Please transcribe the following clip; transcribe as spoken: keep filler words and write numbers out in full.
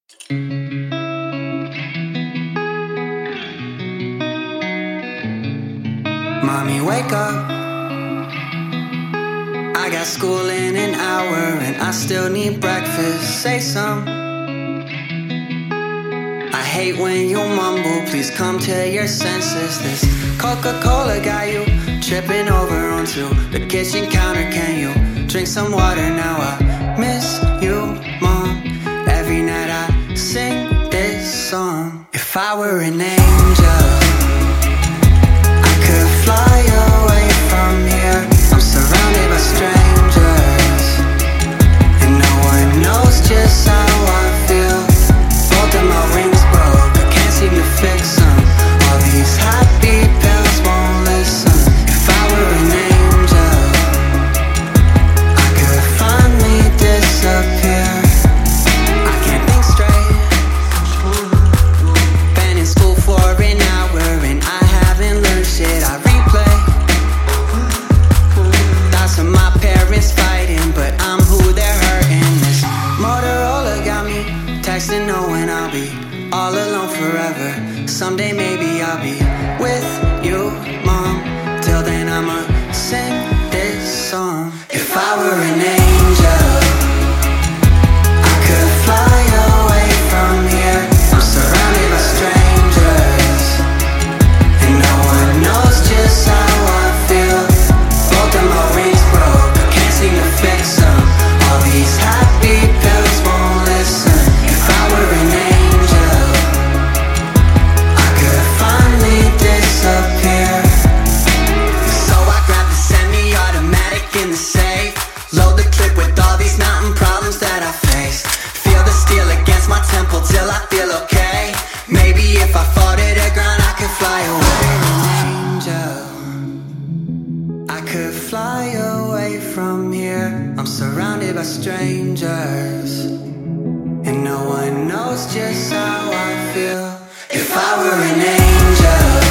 Mommy, wake up. I got school in an hour and I still need breakfast. Say some. I hate when you mumble, please come to your senses. This Coca-Cola got you tripping over onto the kitchen counter. Can you drink some water now? I miss you, Mom. Every night I sing this song. If I were an angel, I could fly away from here. I'm surrounded by strangers, and no one knows just how I feel. Both of my wings broke, I can't seem to fix them. All these happy pills won't listen. If I were an angel, I could finally disappear. I can't think straight. Been in school for an hour and I haven't learned shit. I replay thoughts of my parents fighting, but I'm who they're hurting. This Motorola got me texting knowing I'll be all alone forever. Someday maybe I'll be with you, Mom. Till then I'ma sing this song. If I were an angel, I could fly away from here. I'm surrounded by strangers, and no one knows just how I feel. Both of my wings broke, I can't seem to fix them. All these happy pills won't listen. If I were an angel, I could finally disappear. So I grabbed the semi-automatic in the safe, load the clip with all these mountain problems that I face. Feel the steel against my temple till I feel okay. Maybe if I fall to the ground I could fly away. An angel, I could fly away from here. I'm surrounded by strangers, and no one knows just how I feel. If I were an angel,